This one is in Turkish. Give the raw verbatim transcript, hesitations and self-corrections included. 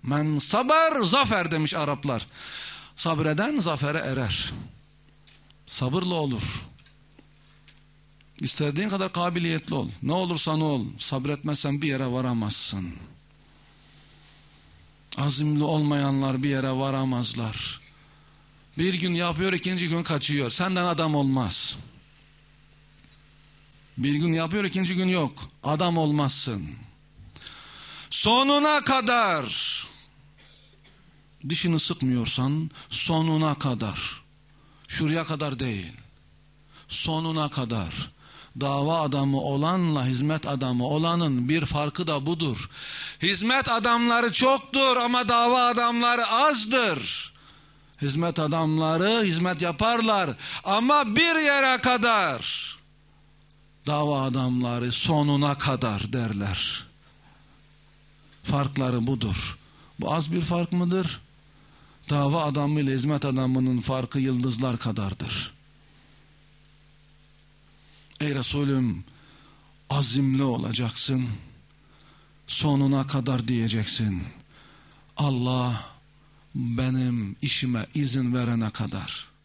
Men sabar zafer demiş Araplar. Sabreden zafere erer. Sabırlı olur. İstediğin kadar kabiliyetli ol. Ne olursan ol. Sabretmezsen bir yere varamazsın. Azimli olmayanlar bir yere varamazlar. Bir gün yapıyor, ikinci gün kaçıyor. Senden adam olmaz. Bir gün yapıyor, ikinci gün yok. Adam olmazsın. Sonuna kadar. Dişini sıkmıyorsan sonuna kadar. Şuraya kadar değil. Sonuna kadar. Dava adamı olanla hizmet adamı olanın bir farkı da budur. Hizmet adamları çoktur ama dava adamları azdır. Hizmet adamları hizmet yaparlar ama bir yere kadar. Dava adamları sonuna kadar derler. Farkları budur. Bu az bir fark mıdır? Dava adamı ile hizmet adamının farkı yıldızlar kadardır. Ey Resulüm, azimli olacaksın. Sonuna kadar diyeceksin. Allah benim işime izin verene kadar.